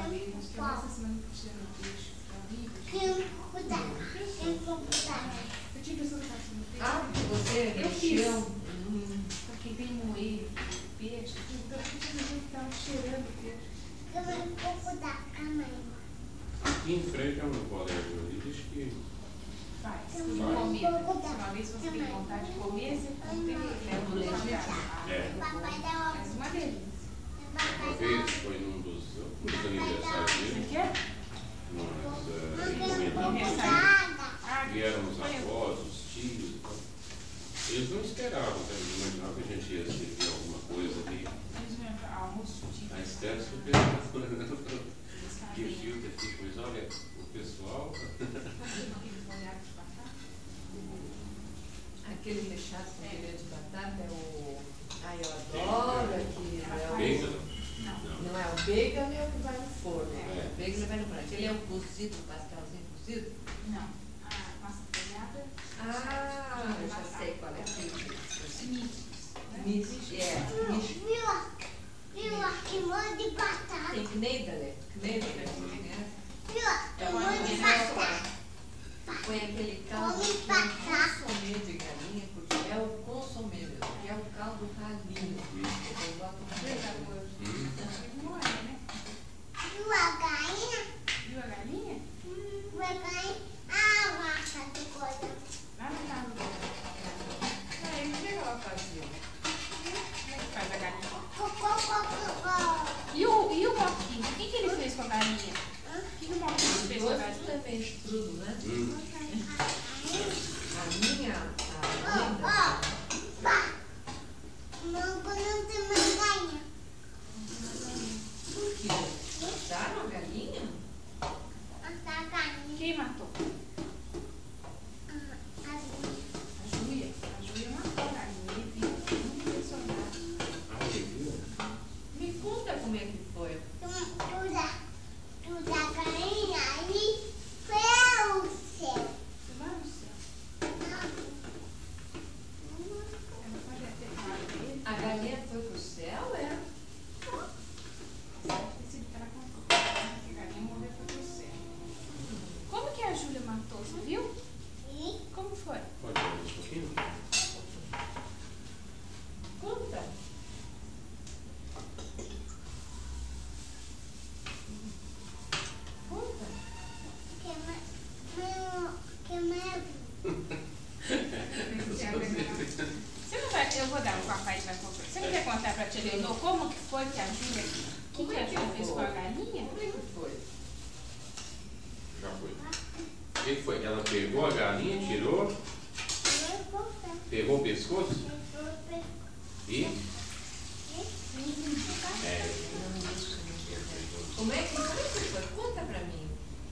horrível. Acho que é essa semana que tirando o peixe. É horrível. Eu tinha pessoa que estava fazendo peixe. Ah, você mexeu? Porque tem moído o peixe. Então eu tinha pessoa que estava cheirando o peixe. Aqui em frente é um colégio ali, diz que Faz. Comida. Uma vez você tem vontade de comer, você leva o leite de casa. Faz uma delícia. uma vez foi num dos aniversários Você dele, quer? nós encomendamos, vieram os avós, os tios e tal. Eles não esperavam, né? Eles imaginavam que a gente ia servir alguma coisa ali. Almoço tipo. A Esther super que filtro aqui, pois olha, o pessoal. Aquele recheado com purê de batata é o... Ai, eu adoro aquilo. Bacon? Não é o bacon, é o que vai no forno. É. O bacon vai no forno. Aquele é o cozido, o pastelzinho cozido? Não. A massa folhada. Ah, eu já sei qual é. Misto. Tem knedler. Knedler, né? Põe aquele caldo que é um consomê de galinha, porque é o consomê mesmo, que é o caldo ralinho. Eu boto um pouco. Não é, né? Viu a galinha? Lá no carro dela. Ah, eu não sei o que ela fazia. Como é que faz a galinha? E o Moquinho? O que ele fez com a galinha? O que o Moquinho fez com a Doce galinha? também estrudo, né? A Por quê? Mataram a galinha? Quem matou? A Júlia. A Júlia matou a galinha. Muito impressionada. Ah, ele viu? Me conta como é que foi. Você vai no céu. Ela pode ter falado dele. A galinha foi pro céu, é? Ela contou que a galinha morreu e foi pro céu. Como que a Júlia matou? Você viu? Como foi? Pode ver um pouquinho? Conta. Conta. Você não vai, eu vou dar, o papai vai contar. Você não quer contar pra tia Leonor como que foi que a Júlia, o que a Júlia fez com a galinha? Como é que foi? Já foi. O que foi? Ela pegou a galinha, tirou, pegou o pescoço e. Como é que foi? Conta pra mim.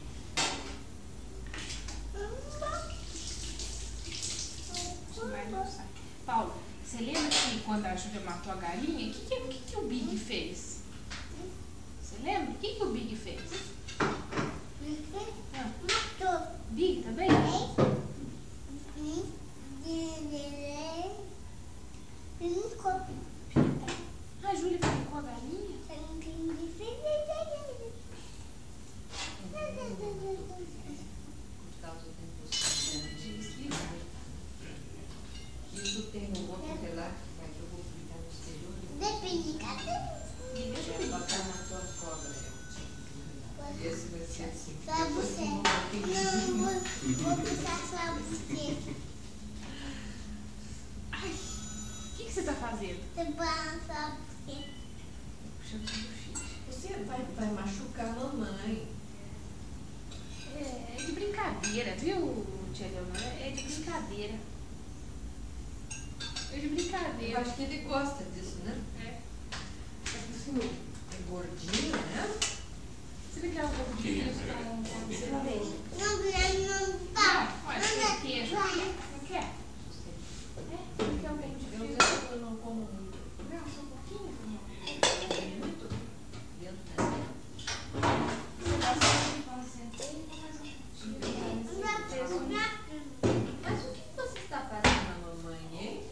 Vai não sai. Paulo, você lembra que quando a Júlia matou a galinha, o que o Big fez? Você lembra? O que o Big fez? Big também? A Júlia pegou a galinha? Por causa da impossibilidade. Isso tem um outro relato que eu vou publicar no exterior. Ela matou a cobra. Esse vai ser assim. Depois tem um Ai, o que você tá fazendo? Puxando o filho. Você vai machucar a mamãe. É de brincadeira, viu, tia Leonor? É de brincadeira. É de Eu brincadeira. acho que ele gosta disso, né? É. É gordinho, né? Você não quer um pouco de Sim, queijo é. com cenoura? Não, olha, tem queijo. Não quer? É? Não quer um pouco de Eu queijo? sei que eu não como muito. Não, só um pouquinho. Muito dentro dessa. Você gosta de pão sem queijo? Mais um pouquinho. Mas o que você está fazendo na mamãe, hein?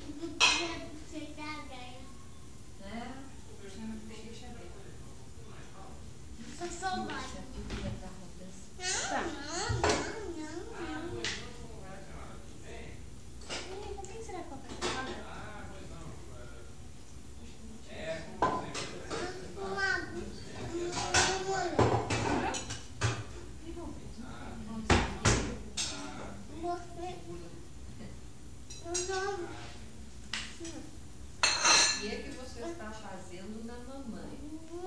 Né? Puxando a bochecha dela. Tá. Quem será que vai falar? E é que você está fazendo na mamãe?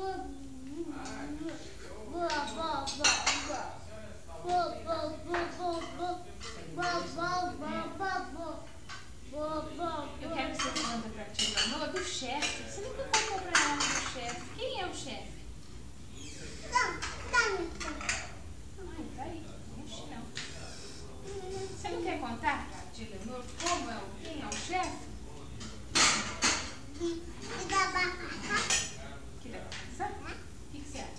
Eu quero que você conta pra tia Manoa do chefe. Você nunca contou pra ela do chefe. Quem é o chefe? Ai, tá aí. Enche não. Você não quer contar pra tia Leonor quem é o chefe? Que dá pra passar? O que você acha?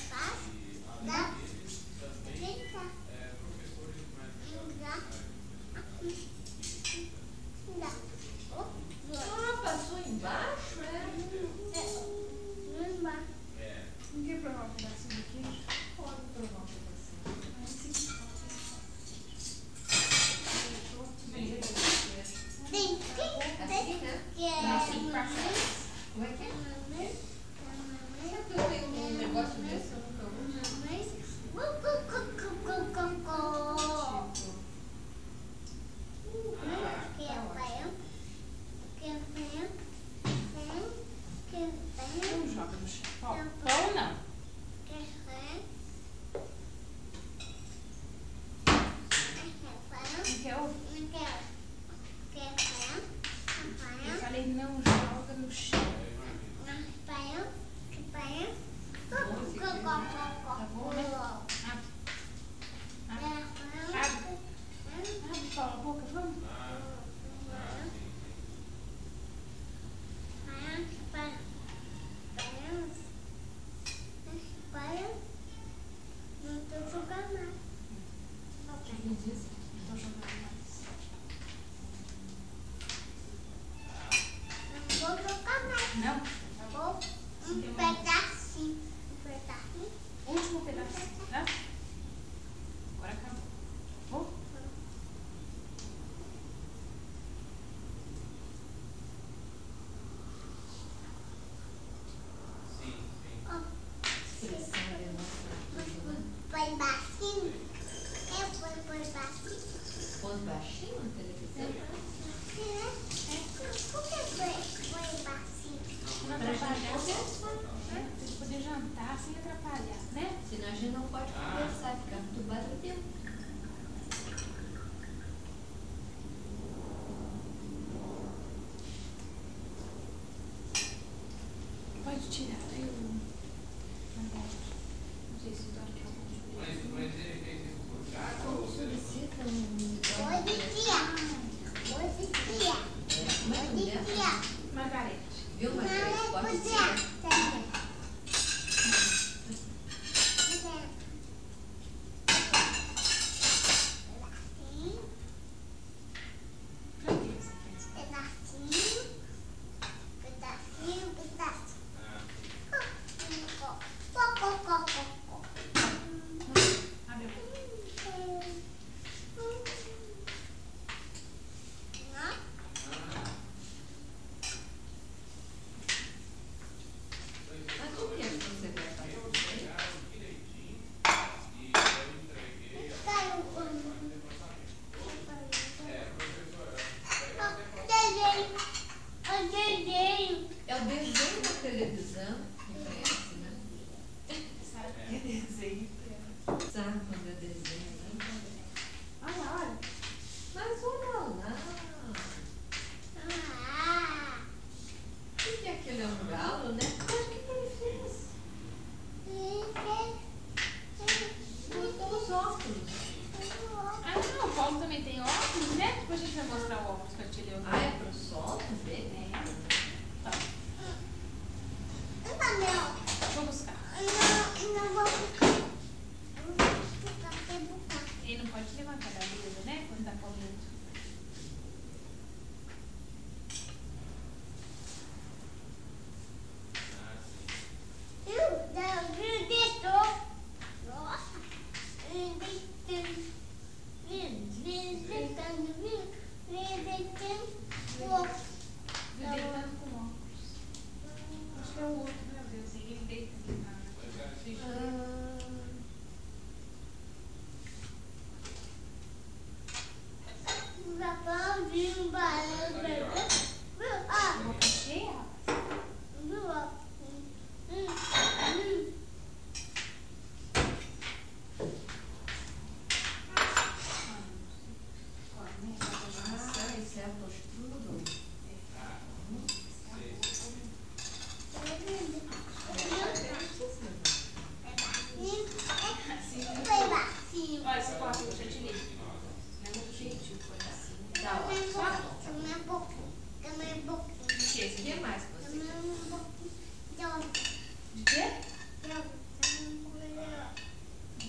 Passou embaixo, Não quer provar um pedacinho de queijo? Pode provar um pedacinho. Assim, né? Assim, passa. Como é que é? Será que eu tenho um negócio desse? Eu nunca uso. Não joga no chão. Pão não. Não quer ovo? Eu falei não joga no chão. Tá bom, né? Abre, Paula, a boca, vamos? Não tô jogando mais. Quem disse? Não tô jogando mais. Não vou jogar mais. Não? Vou um pedacinho. Último pedacinho, tá? Agora acabou. Vou? Põe baixinho. Eu põe baixinho. Põe baixinho na televisão? Por que põe baixinho? Não atrapalhar. Pra gente poder jantar sem atrapalhar, né? Senão a gente não pode conversar, ficar muito barulhento. Pode tirar, aí eu... Não sei se dá aqui. Como solicita um... Hoje dia. Margarete. Viu, Margarete? Pode ser.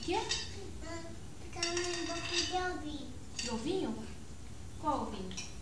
quê? Porque eu não vou pedir ovinho. De ovinho? Qual ovinho?